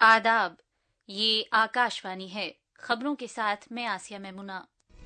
आदाब, ये आकाशवाणी है। खबरों के साथ मैं आसिया मैमुना।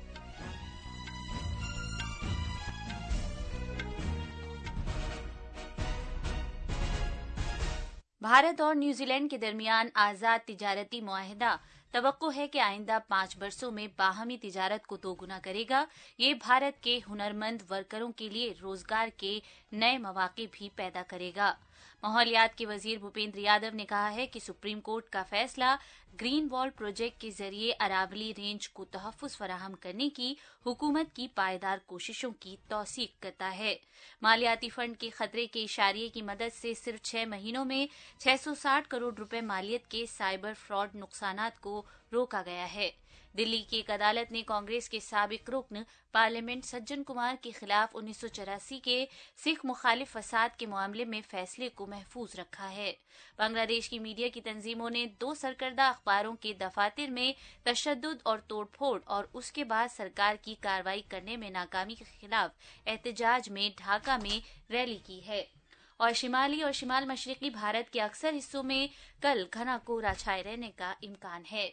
भारत और न्यूजीलैंड के दरमियान आजाद तिजारती मुआहिदा तवक्को है कि आइंदा 5 बरसों में बाहमी तिजारत को दोगुना करेगा। ये भारत के हुनरमंद वर्करों के लिए रोजगार के नए मौके भी पैदा करेगा। माहौलियात के वजीर भूपेंद्र यादव ने कहा है कि सुप्रीम कोर्ट का फैसला ग्रीन वॉल प्रोजेक्ट के जरिए अरावली रेंज को तहफ्फुज फराहम करने की हुकूमत की पायदार कोशिशों की तौसीक करता है। मालियाती फंड के खतरे के इशारे की मदद से सिर्फ 6 महीनों में 660 करोड़ रुपए मालियत के साइबर फ्रॉड नुकसानात को रोका गया है। दिल्ली की एक अदालत ने कांग्रेस के साबिक रुकन पार्लियामेंट सज्जन कुमार के खिलाफ 1984 के सिख मुखालिफ फसाद के मामले में फैसले को महफूज रखा है। बांग्लादेश की मीडिया की तंजीमों ने 2 सरकर्दा अखबारों के दफातर में तशद्दुद और तोड़फोड़ और उसके बाद सरकार की कार्रवाई करने में नाकामी के खिलाफ एहतजाज में ढाका में रैली की है। और शिमाली और शिमाल मशरकी भारत के अक्सर हिस्सों में कल घना कोहरा छाए रहने का इम्कान है।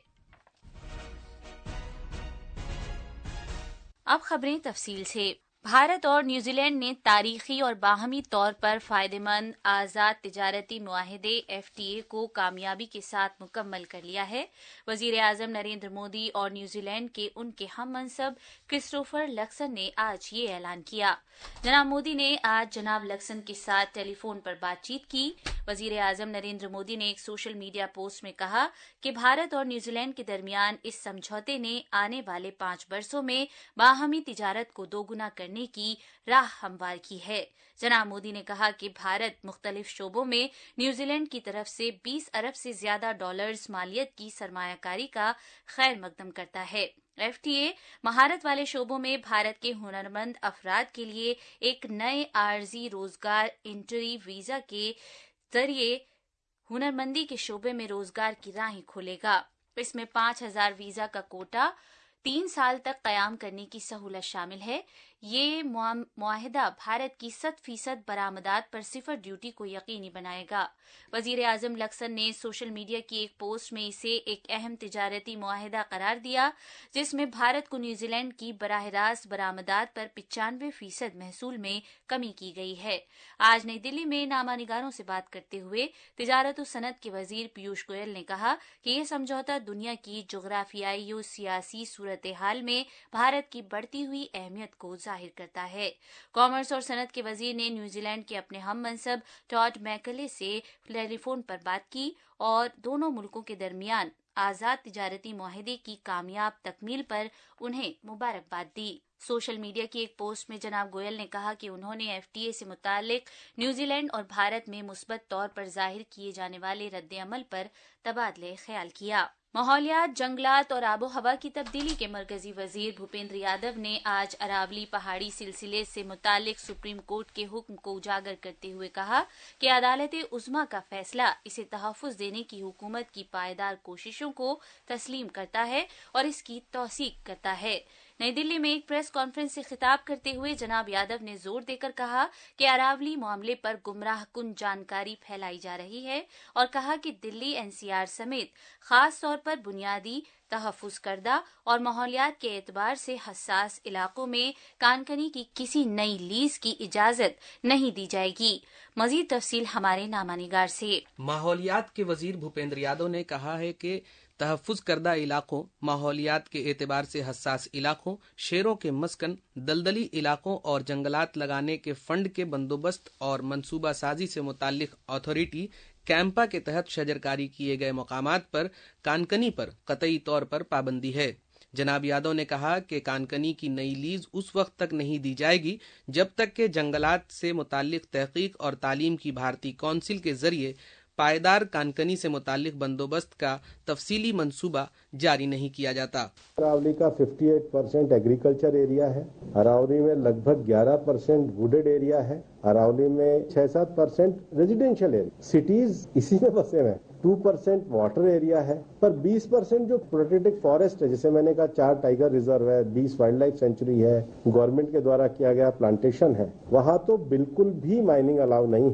अब खबरें तफसील से। भारत और न्यूजीलैंड ने तारीखी और बाहमी तौर पर फायदेमंद आजाद तिजारती मुआहिदे FTA को कामयाबी के साथ मुकम्मल कर लिया है। वजीर आजम नरेंद्र मोदी और न्यूजीलैंड के उनके हम मनसब क्रिस्टोफर लक्सन ने आज ये ऐलान किया। जनाब मोदी ने आज जनाब लक्सन के साथ टेलीफोन पर बातचीत की। वजीर आजम नरेंद्र मोदी ने एक सोशल मीडिया पोस्ट में कहा कि भारत और न्यूजीलैंड के दरमियान इस समझौते ने आने वाले 5 बरसों में बाहमी तिजारत को दोगुना करने की राह हमवार की है। जनाब मोदी ने कहा कि भारत मुख्तलिफ शोबों में न्यूजीलैंड की तरफ से 20 अरब से ज्यादा डॉलर्स मालियत की सरमायाकारी का खैर मकदम करता है। FTA महारत वाले शोबों में भारत के हुनरमंद अफराद के लिए एक नए आर्जी रोजगार एंट्री वीजा के जरिए हुनरमंदी के शोबे में रोजगार की राहें खोलेगा। इसमें 5000 वीजा का कोटा 3 साल तक कयाम करने की सहूलत शामिल है। ये मुआहिदा भारत की 100% बरामदात पर सिफर ड्यूटी को यकीनी बनाएगा। वजीर आजम लक्सन ने सोशल मीडिया की एक पोस्ट में इसे एक अहम तिजारती मुआहिदा करार दिया, जिसमें भारत को न्यूजीलैंड की बराह रास्त बरामदात पर 95% महसूल में कमी की गई है। आज नई दिल्ली में नामानिगारों से बात करते हुए तिजारत और सनत के वजीर पीयूष गोयल ने कहा कि यह समझौता दुनिया की जोग्राफियाई और सियासी सूरत हाल में भारत की बढ़ती हुई अहमियत को जाहिर करता है। कॉमर्स और सनत के वजीर ने न्यूजीलैंड के अपने हम मनसब टॉड मैकले से टेलीफोन पर बात की और दोनों मुल्कों के दरमियान आजाद तिजारती मुआहिदे की कामयाब तकमील पर उन्हें मुबारकबाद दी। सोशल मीडिया की एक पोस्ट में जनाब गोयल ने कहा कि उन्होंने FTA से मुतालिक न्यूजीलैंड और भारत में मुस्बत तौर पर जाहिर किए जाने वाले रद्द-ए-अमल पर तबादले ख्याल किया। माहौलियात, जंगलात और आबो हवा की तब्दीली के मरकजी वजीर भूपेंद्र यादव ने आज अरावली पहाड़ी सिलसिले से मुतालिक सुप्रीम कोर्ट के हुक्म को उजागर करते हुए कहा कि अदालत उज़्मा का फैसला इसे तहफ्फुज देने की हुकूमत की पायदार कोशिशों को तस्लीम करता है और इसकी तौसीक करता है। नई दिल्ली में एक प्रेस कॉन्फ्रेंस से खिताब करते हुए जनाब यादव ने जोर देकर कहा कि अरावली मामले पर गुमराहकुन जानकारी फैलाई जा रही है और कहा कि दिल्ली NCR समेत खास तौर पर बुनियादी तहफ्फुज करदा और माहौलियात के एतबार से हसास इलाकों में कानकनी की किसी नई लीज की इजाजत नहीं दी जाएगी। मजीद तफसील हमारे नामानिगार से। माहौलियात के वजीर भूपेंद्र यादव ने कहा है कि तहफ्फुज करदा इलाकों, माहौलियात के एतबार से हसास इलाकों, शेरों के मस्कन, दलदली इलाकों और जंगलात लगाने के फंड के बंदोबस्त और मनसूबा साजी से मुताल्लिक अथॉरिटी कैंपा के तहत शजरकारी किए गए मकामात पर कानकनी पर कतई तौर पर पाबंदी है। जनाब यादव ने कहा कि कानकनी की नई लीज उस वक्त तक नहीं दी जाएगी जब तक कि जंगलात से मुताल्लिक तहकीक और तालीम की भारतीय कौंसिल के जरिए पायदार कानकनी से मुताल्लिक बंदोबस्त का तफसीली मंसूबा जारी नहीं किया जाता। अरावली का 58% एग्रीकल्चर एरिया है। अरावली में लगभग 11% वुडेड एरिया है। अरावली में 6-7% रेजिडेंशियल एरिया। सिटीज इसी में बसे हुए हैं। 2% वाटर एरिया है, पर 20% जो प्रोटेक्टेड फॉरेस्ट है, जैसे मैंने कहा 4 टाइगर रिजर्व है, 20 वाइल्ड लाइफ सेंचुरी है, गवर्नमेंट के द्वारा किया गया प्लांटेशन है, वहाँ तो बिल्कुल भी माइनिंग अलाउ नहीं है।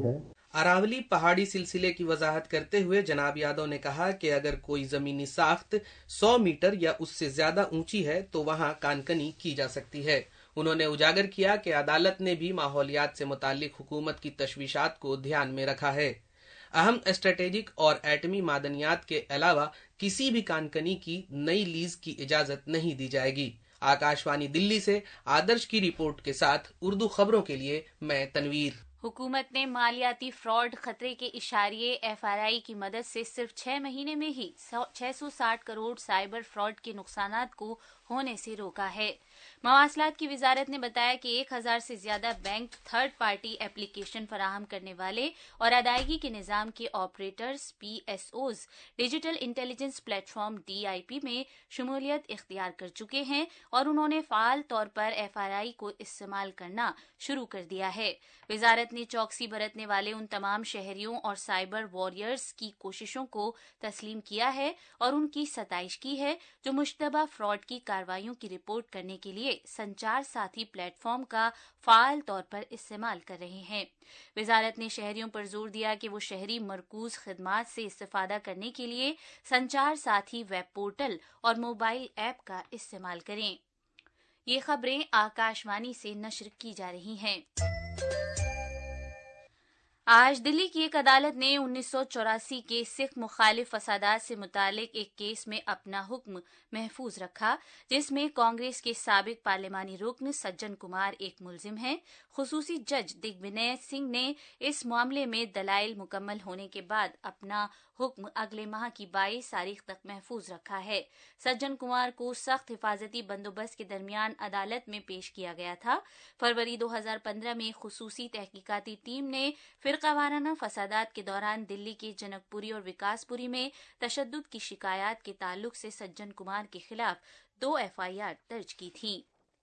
اراولی پہاڑی سلسلے کی وضاحت کرتے ہوئے جناب یادو نے کہا کہ اگر کوئی زمینی ساخت 100 میٹر یا اس سے زیادہ اونچی ہے تو وہاں کانکنی کی جا سکتی ہے۔ انہوں نے اجاگر کیا کہ عدالت نے بھی ماحولیات سے متعلق حکومت کی تشویشات کو دھیان میں رکھا ہے۔ اہم اسٹریٹجک اور ایٹمی معدنیات کے علاوہ کسی بھی کانکنی کی نئی لیز کی اجازت نہیں دی جائے گی۔ آکاشوانی دلی سے آدرش کی رپورٹ کے ساتھ اردو خبروں کے لیے میں تنویر۔ حکومت نے مالیاتی فراڈ خطرے کے اشاریے FRI کی مدد سے صرف 6 مہینے میں ہی 660 کروڑ سائبر فراڈ کے نقصانات کو ہونے سے روکا ہے۔ مواصلات کی وزارت نے بتایا کہ 1000 سے زیادہ بینک تھرڈ پارٹی ایپلیکیشن فراہم کرنے والے اور ادائیگی کے نظام کے operators PSOs digital intelligence platform DIP میں شمولیت اختیار کر چکے ہیں اور انہوں نے فعال طور پر FRI کو استعمال کرنا شروع کر دیا ہے۔ وزارت نے چوکسی برتنے والے ان تمام شہریوں اور سائبر واریئرز کی کوششوں کو تسلیم کیا ہے اور ان کی ستائش کی ہے جو مشتبہ فراڈ کی کارروائیوں کی رپورٹ کرنے کے لیے سنچار ساتھی پلیٹ فارم کا فعال طور پر استعمال کر رہے ہیں۔ وزارت نے شہریوں پر زور دیا کہ وہ شہری مرکوز خدمات سے استفادہ کرنے کے لیے سنچار ساتھی ویب پورٹل اور موبائل ایپ کا استعمال کریں۔ یہ خبریں آکاشوانی سے نشر کی جا رہی ہیں۔ آج دلی کی ایک عدالت نے 1984 کے سکھ مخالف فسادات سے متعلق ایک کیس میں اپنا حکم محفوظ رکھا جس میں کانگریس کے سابق پارلیمانی رکن سجن کمار ایک ملزم ہیں۔ خصوصی جج دگ ونے سنگھ نے اس معاملے میں دلائل مکمل ہونے کے بعد اپنا حکم اگلے ماہ کی 22 تاریخ تک محفوظ رکھا ہے۔ سجن کمار کو سخت حفاظتی بندوبست کے درمیان عدالت میں پیش کیا گیا تھا۔ فروری 2015 میں خصوصی تحقیقاتی ٹیم نے فرقہ وارانہ فسادات کے دوران دلی کے جنک پوری اور وکاس پوری میں تشدد کی شکایات کے تعلق سے سجن کمار کے خلاف 2 FIR درج کی تھیں۔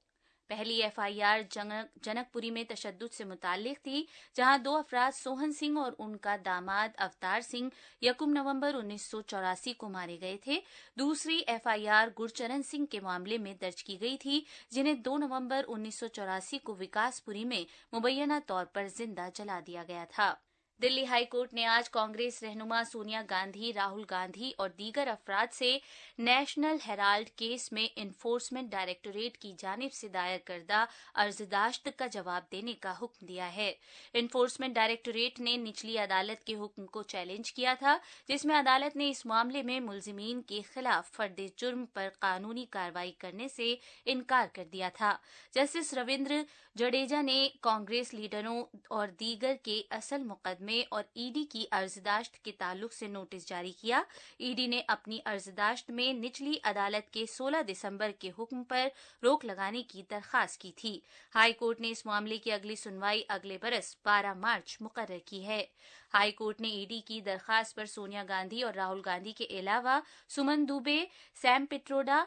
پہلی FIR جنک پوری میں تشدد سے متعلق تھی جہاں 2 افراد سوہن سنگھ اور ان کا داماد اوتار سنگھ 1 نومبر 1984 کو مارے گئے تھے۔ دوسری FIR گرچرن سنگھ کے معاملے میں درج کی گئی تھی جنہیں 2 نومبر 1984 کو وکاس پوری میں مبینہ طور پر زندہ جلا دیا گیا تھا۔ دلی ہائی کورٹ نے آج کانگریس رہنما سونیا گاندھی، راہل گاندھی اور دیگر افراد سے نیشنل ہیرالڈ کیس میں انفورسمنٹ ڈائریکٹوریٹ کی جانب سے دائر کردہ عرضداشت کا جواب دینے کا حکم دیا ہے۔ انفورسمنٹ ڈائریکٹوریٹ نے نچلی عدالت کے حکم کو چیلنج کیا تھا جس میں عدالت نے اس معاملے میں ملزمین کے خلاف فرد جرم پر قانونی کارروائی کرنے سے انکار کر دیا تھا۔ جسٹس رویندر جڈیجا نے کانگریس لیڈروں اور دیگر کے اصل مقدمے اور ED کی عرضداشت کے تعلق سے نوٹس جاری کیا۔ ED نے اپنی عرضداشت میں نچلی عدالت کے 16 دسمبر کے حکم پر روک لگانے کی درخواست کی تھی۔ ہائی کورٹ نے اس معاملے کی اگلی سنوائی اگلے برس 12 مارچ مقرر کی ہے۔ ہائی کورٹ نے ED کی درخواست پر سونیا گاندھی اور راہل گاندھی کے علاوہ Suman Dubey, Sam Pitroda,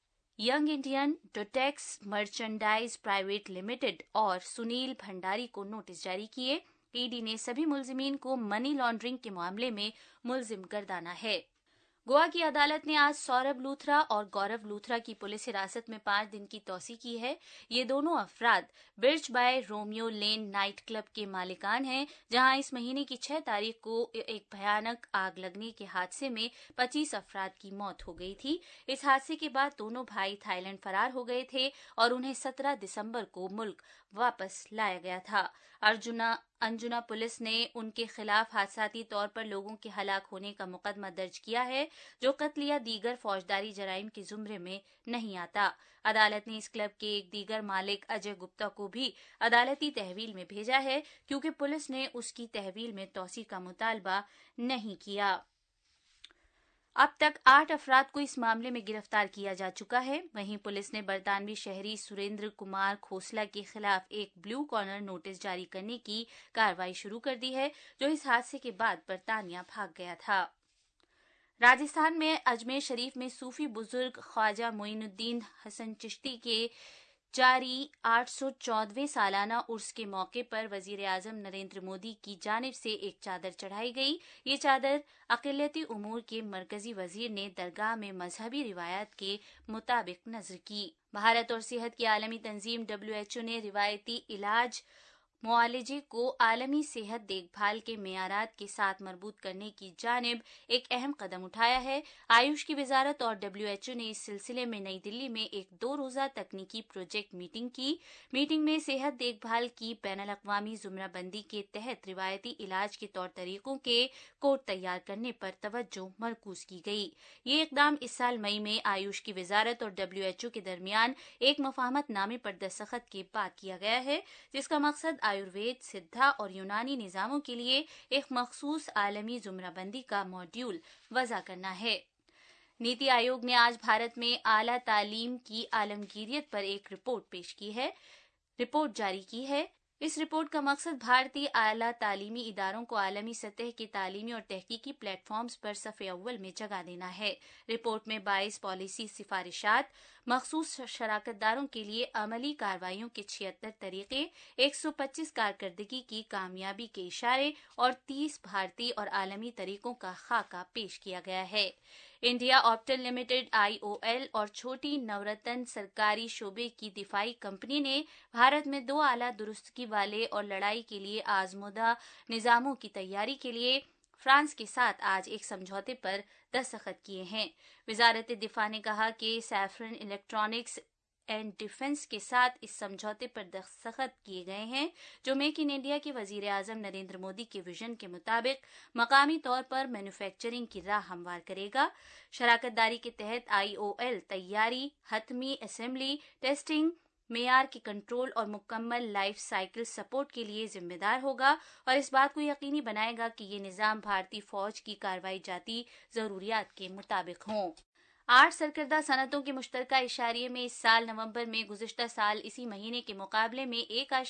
Young Indian Dotex Merchandise Private Limited اور سنیل بھنڈاری کو نوٹس جاری کیے۔ ED نے سبھی ملزمین کو منی لانڈرنگ کے معاملے میں ملزم گردانا ہے۔ گوا کی عدالت نے آج سوربھ لوتھرا اور گورو لوتھرا کی پولیس حراست میں 5 دن کی توسیع کی ہے۔ یہ دونوں افراد Birch by Romeo Lane night club کے مالکان ہیں جہاں اس مہینے کی 6 تاریخ کو ایک بھیانک آگ لگنے کے حادثے میں 25 افراد کی موت ہو گئی تھی۔ اس حادثے کے بعد دونوں بھائی تھائی لینڈ فرار ہو گئے تھے اور انہیں 17 دسمبر کو ملک واپس لایا گیا تھا۔ انجنا پولیس نے ان کے خلاف حادثاتی طور پر لوگوں کے ہلاک ہونے کا مقدمہ درج کیا ہے جو قتل یا دیگر فوجداری جرائم کے زمرے میں نہیں آتا۔ عدالت نے اس کلب کے ایک دیگر مالک اجے گپتا کو بھی عدالتی تحویل میں بھیجا ہے کیونکہ پولیس نے اس کی تحویل میں توسیع کا مطالبہ نہیں کیا۔ اب تک 8 افراد کو اس معاملے میں گرفتار کیا جا چکا ہے۔ وہیں پولیس نے برطانوی شہری سریندر کمار کھوسلا کے خلاف ایک بلیو کارنر نوٹس جاری کرنے کی کارروائی شروع کر دی ہے جو اس حادثے کے بعد برطانیہ بھاگ گیا تھا۔ راجستھان میں اجمیر شریف میں صوفی بزرگ خواجہ معین الدین حسن چشتی کے جاری 814ویں سالانہ عرس کے موقع پر وزیر اعظم نریندر مودی کی جانب سے ایک چادر چڑھائی گئی۔ یہ چادر اقلیتی امور کے مرکزی وزیر نے درگاہ میں مذہبی روایات کے مطابق نذر کی۔ بھارت اور صحت کی عالمی تنظیم WHO نے روایتی علاج मुआलजे को आलमी सेहत देखभाल के मेयारात के साथ मरबूत करने की जानिब एक अहम कदम उठाया है। आयुष की वजारत और WHO ने इस सिलसिले में नई दिल्ली में एक 2 रोज़ा तकनीकी प्रोजेक्ट मीटिंग की। मीटिंग में सेहत देखभाल की बैनुल-अक़वामी ज़ुमराबंदी के तहत रिवायती इलाज के तौर तरीकों के कोड तैयार करने पर तवज्जो मरकूज की गई। ये इक़दाम इस साल मई में आयुष की वजारत और WHO के दरमियान एक मुफाहमतनामे पर दस्तखत के बाद किया गया है, जिसका मकसद आयुर्वेद, सिद्धा और यूनानी निज़ामों के लिए एक मखसूस आलमी ज़ुमराबंदी का मॉड्यूल वज़ा करना है। नीति आयोग ने आज भारत में आला तालीम की आलमगीरियत पर एक रिपोर्ट जारी की है। इस रिपोर्ट का मकसद भारतीय आला तालीमी इदारों को आलमी सतह के तालीमी और तहकीकी प्लेटफॉर्म्स पर सफ़े अव्वल में जगह देना है। रिपोर्ट में 22 पॉलिसी सिफारिशात, मखसूस शराकतदारों के लिए अमली कार्रवाइयों के 76 तरीके, 125 कारकर्दगी की कामयाबी के इशारे और 30 भारतीय और आलमी तरीकों का खाका पेश किया गया है। इंडिया ऑप्टल लिमिटेड IOL और छोटी नवरत्न सरकारी शोबे की दिफाई कंपनी ने भारत में 2 आला दुरुस्तगी वाले और लड़ाई के लिए आजमुदा निज़ामों की तैयारी के लिए फ्रांस के साथ आज एक समझौते पर दस्तखत किए हैं। वजारत दिफा ने कहा कि सैफरन इलेक्ट्रॉनिक्स एंड डिफेंस के साथ इस समझौते पर दस्तखत किए गए हैं, जो मेक इन इंडिया के वजीर आजम नरेंद्र मोदी के विजन के मुताबिक मकामी तौर पर मैन्युफैक्चरिंग की राह हमवार करेगा। शराकतदारी के तहत IOL तैयारी, हतमी असेंबली, टेस्टिंग, मेयार के कंट्रोल और मुकम्मल लाइफ साइकिल सपोर्ट के लिए जिम्मेदार होगा और इस बात को यकीनी बनाएगा कि ये निज़ाम भारतीय फौज की कार्रवाई जाती जरूरियात के मुताबिक हों। 8 सरकर्दा सनतों के मुश्तरका इशारिये में इस साल नवंबर में गुज़िश्ता साल इसी महीने के मुकाबले में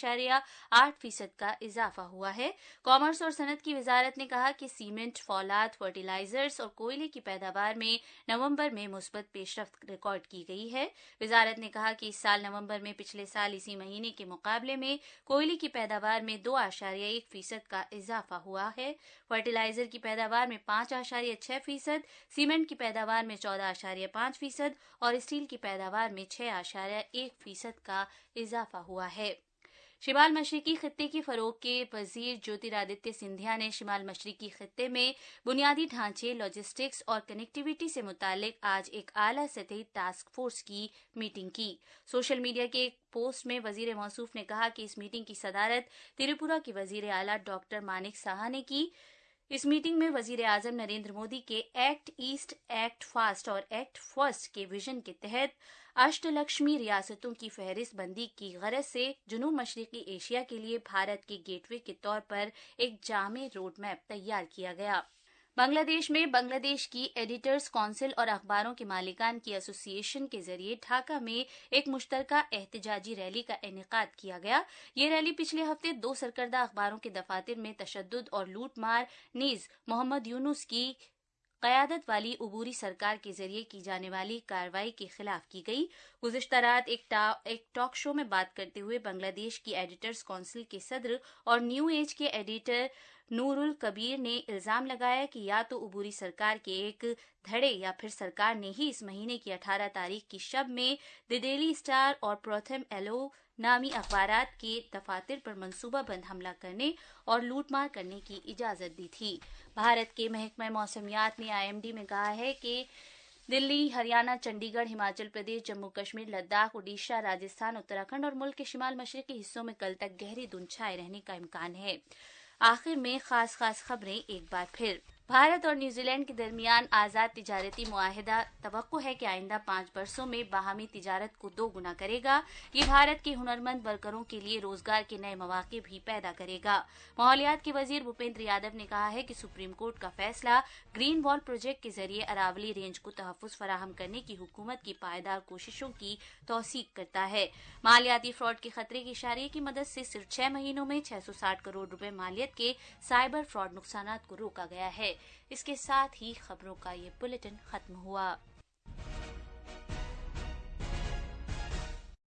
1.8% का इजाफा हुआ है। कॉमर्स और सनत की वजारत ने कहा कि सीमेंट, फौलाद, फर्टिलाइजर्स और कोयले की पैदावार में नवंबर में मुस्बत पेशरफ्त रिकॉर्ड की गई है। वजारत ने कहा कि इस साल नवंबर में पिछले साल इसी महीने के मुकाबले में कोयले की पैदावार में 2.1% का इजाफा हुआ है। फर्टिलाइजर की पैदावार में 5.6%, सीमेंट की पैदावार में 14.5% और स्टील की पैदावार में 6.1% का इजाफा हुआ है। शिमाल मशरिकी खित्ते के फरोग के वजीर ज्योतिरादित्य सिंधिया ने शिमाल मशरिकी खित्ते में बुनियादी ढांचे, लॉजिस्टिक्स और कनेक्टिविटी से मुतालिक आज एक आला सतही टास्क फोर्स की मीटिंग की। सोशल मीडिया के एक पोस्ट में वजीर मौसूफ ने कहा कि इस मीटिंग की सदारत त्रिपुरा के वजीर आला डॉक्टर मानिक साहा ने की। इस मीटिंग में वजीर आजम नरेंद्र मोदी के एक्ट ईस्ट, एक्ट फास्ट और एक्ट फर्स्ट के विजन के तहत अष्टलक्ष्मी रियासतों की फहरिस्त बंदी की गरज से जनूब मशरिकी एशिया के लिए भारत के गेटवे के तौर पर एक जामे रोड मैप तैयार किया गया। बांग्लादेश में बांग्लादेश की एडिटर्स काउंसिल और अखबारों के मालिकान की एसोसिएशन के जरिए ढाका में एक मुश्तरका एहतजाजी रैली का इनेकाद किया गया। ये रैली पिछले हफ्ते 2 सरकर्दा अखबारों के दफातर में तशद्दुद और लूटमार नीज मोहम्मद यूनुस की क़यादत वाली उबूरी सरकार के जरिए की जाने वाली कार्रवाई के खिलाफ की गई। गुज़िश्ता रात एक टॉक शो में बात करते हुए बांग्लादेश की एडिटर्स काउंसिल के सदर और न्यू एज के एडिटर नूरुल कबीर ने इल्जाम लगाया कि या तो उबूरी सरकार के एक धड़े या फिर सरकार ने ही इस महीने की 18 तारीख की शब में द डेली स्टार और प्रथम एलो नामी अखबारात के दफातर पर मंसूबाबंद हमला करने और लूटमार करने की इजाजत दी थी। भारत के महकमा मौसमियात ने IMD में कहा है कि दिल्ली, हरियाणा, चंडीगढ़, हिमाचल प्रदेश, जम्मू कश्मीर, लद्दाख, ओडिशा, राजस्थान, उत्तराखंड और मुल्क के शिमाल मशरिकी हिस्सों में कल तक गहरी धुंध छाए रहने का इम्कान है। आखिर में खास खबरें एक बार फिर। भारत और न्यूजीलैंड के दरमियान आज़ाद तिजारती मुआहिदा तवक्को है कि आइंदा 5 बरसों में बाहमी तिजारत को 2 गुना करेगा। ये भारत के हुनरमंद वर्करों के लिए रोजगार के नए मौके भी पैदा करेगा। माहौलियात के वजीर भूपेंद्र यादव ने कहा है कि सुप्रीम कोर्ट का फैसला ग्रीन वॉल प्रोजेक्ट के जरिए अरावली रेंज को तहफ़्फ़ुज़ फराहम करने की हुकूमत की पायदार कोशिशों की तौसीक करता है। मालियाती फ्रॉड के खतरे के इशारे की मदद से सिर्फ 6 महीनों में 660 करोड़ रुपए मालियत के साइबर फ्रॉड नुकसानात को रोका गया है। इसके साथ ही खबरों का ये बुलेटिन खत्म हुआ।